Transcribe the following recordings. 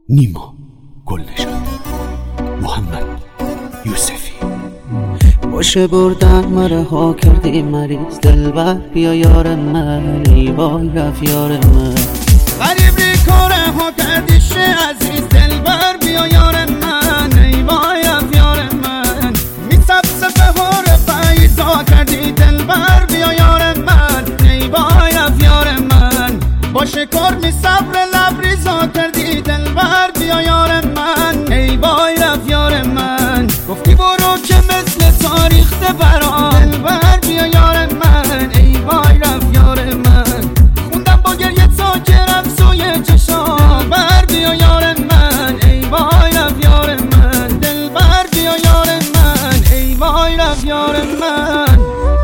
نیما گلنشان، محمد یوسفی. باشه بردن مره ها کردی مریض دلبر، بیا یار من ای وای رفت یار من. غریب ری کاره ها کردی شه عزیز دلبر، بیا یار من ای وای رفت یار من. میسب سفهار فیضا کردی دلبر، بیا یار من ای وای رفت یار من. باشه کار می صبر لبریزا کردی دلبر، بیا یار من ای وای رفت یار من. گفتی برو که مثل تاریخ برام دلبر، بیا یار من ای وای رفت یار من. خوندم با گریه تا که رفت سوی چشام بر، بیا یار من ای وای رفت یار من. دلبر بیا یار من ای وای رفت یار من.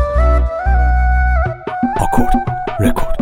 آکورد رکورد.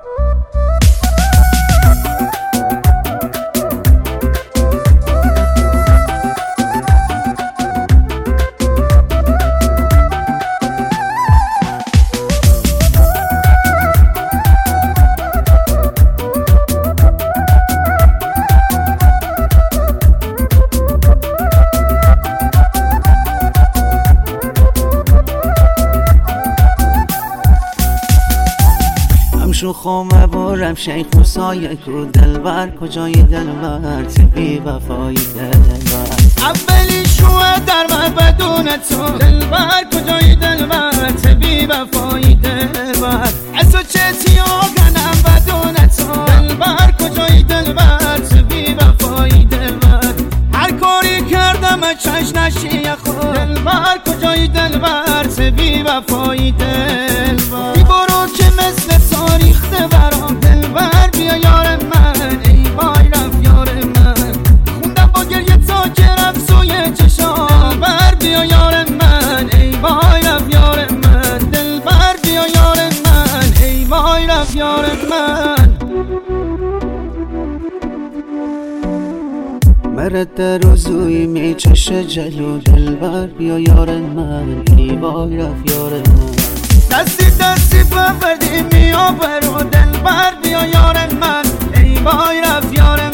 شو خومه بارم شیخ موسای کو دلبر، کجای دلبر بی وفایی دلبر. اولی شوه در من بدون تو دلبر، کجای دلبر بی وفایی دلبر. از تو چه تیاگنم بدون تو دلبر، کجای دلبر بی وفایی دلبر. هر کاری کردم چش نشی خود دلبر، کجای دلبر بی وفایی دلبر. بی برو که مثل تاریخ برام دلبر، بیا یار من ای وای رفت یار من. خوندم با گریه تا که رفت سوی چشام بر، بیا یار من ای وای رفت یار من. دلبر بیا یار من ای وای رفت یار من. مرد در روزوی می چشه جلو دلبر، بیا یار من ای وای رفت یار من. دستی دستی ببردی میابرو دلبر، بیا یار من ای وای رفت یار من.